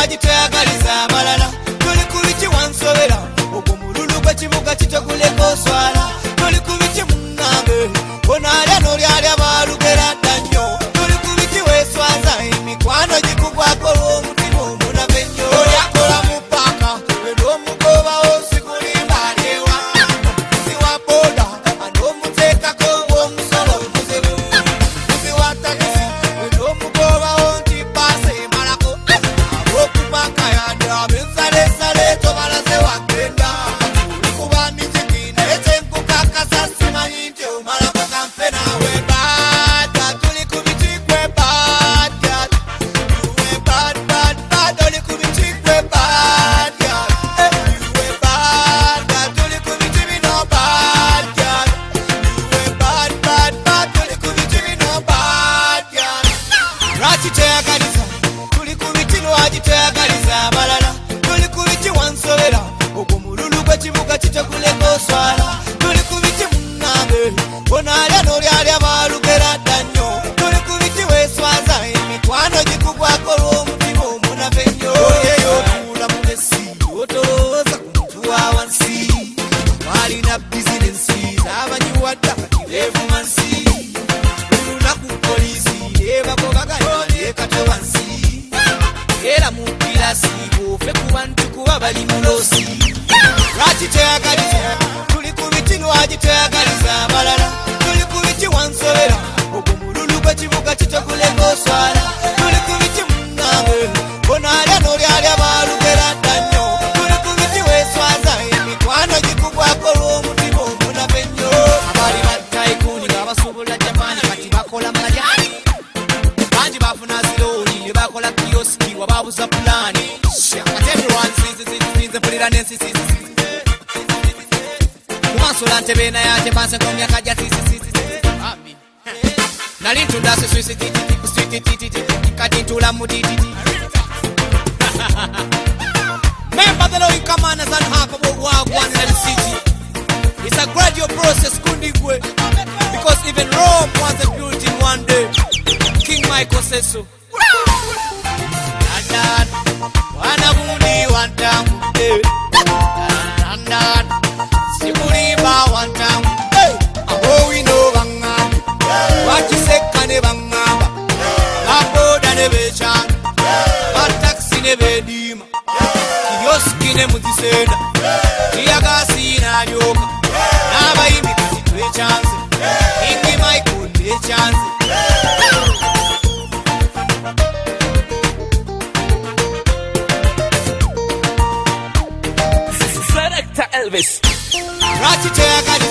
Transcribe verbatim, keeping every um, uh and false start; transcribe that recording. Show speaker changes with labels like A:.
A: wagitwagaliza amalala tuli kubiki wansobera ogumululu gwe kibuga kitoguleko swala tuli kubiki munange onalya nolyalya balugera ddannyo tuli kubiki weswaza emikwano gikugwako lw'omutima omunave nnyo olyakola mu paka wen'omugobawo sikulimba alyewa muzi wa boda an'omuteekako ng'omusolo muzibu muzi wa takisi wen'omugobawo nti paasa emalako ab'okupaka yadde ab'ensalesale tobalaze wagenda olikuba mijikina ekyenkukakasa simanyi nti omalako kampe naawe badda tuli ku biti gwe badda yuwe bad bad bad oli ku biti gwe badda yuwe badda tuli ku biti bino badda yuwe bad bad bad oli ku biti bino badda lwaki tweyagaliza tuli ku biti lwaki tweyagaliza abalala tuli ku biti wansobera ogumululu gwe kibuga kitoguleko swala tuli ku biti munange onalya nolyalya balugera ddannyo tuli ku biti weswaza emikwano gikugwako lw'omutima omunave nnyo oyeyo otuula mu nesi otolowooza ku muntu wa wansi walina bizinensi z'abanyiwadde akatireevumansi olunaku poliisi ebagobaganaekato wansi era mu kirasi bwofe ku bantu kuba bali mulosi lwaki tweyagaliza tuli ku biti lwaki tweyagaliza abalala tuli ku biti wansobera ogumululu gwe kibuga kitoguleko swala tuli ku biti munange onalya nolyalya balugera ddannyo tuli ku biti weswaza emikwano gikugwako lw'omutima omunave nnyo abali battaikuni nga basobola japani kati bakola majani bangi bafuna zilooni ne bakola kioski wababuza pulani ate everyone sees it sees mpulira n'ensisi kumansola ntebe nayate panse ng'omyaka gya sisisisi nali ntunda siswisi swititititi kati ntula mu dititi member the low commanders and half of wagwan in the city. It's a gradual process kundigwe because even Rome wasn't built in one day. King Michael says so. London, wanabundi wantambude. London, sibulimba wantambude. Abo wino bangamba, wakiseka ne bangamba. Laboda ne bechanga, bataxi ne bedima. Kiyoski ne mutisenda, kiyagasi na yoka. Nabayimbi kati twechanze, King Michael twechanze. Elvis. Rati